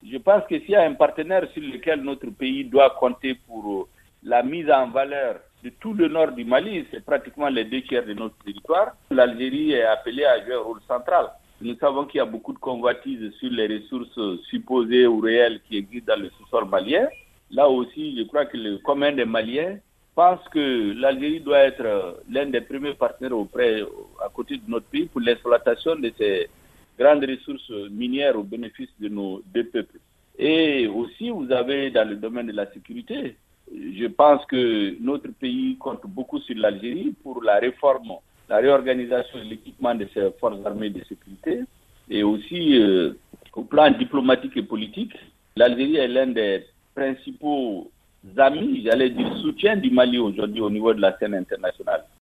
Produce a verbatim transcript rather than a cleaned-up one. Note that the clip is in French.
je pense que s'il y a un partenaire sur lequel notre pays doit compter pour la mise en valeur de tout le nord du Mali, c'est pratiquement les deux tiers de notre territoire. L'Algérie est appelée à jouer un rôle central. Nous savons qu'il y a beaucoup de convoitises sur les ressources supposées ou réelles qui existent dans le sous-sol malien. Là aussi, je crois que le commun des Maliens pense que l'Algérie doit être l'un des premiers partenaires auprès, à côté de notre pays pour l'exploitation de ces grandes ressources minières au bénéfice de nos deux peuples. Et aussi, vous avez dans le domaine de la sécurité, je pense que notre pays compte beaucoup sur l'Algérie pour la réforme, la réorganisation et l'équipement de ses forces armées de sécurité. Et aussi, euh, au plan diplomatique et politique, l'Algérie est l'un des principaux amis, j'allais dire soutien du Mali aujourd'hui au niveau de la scène internationale.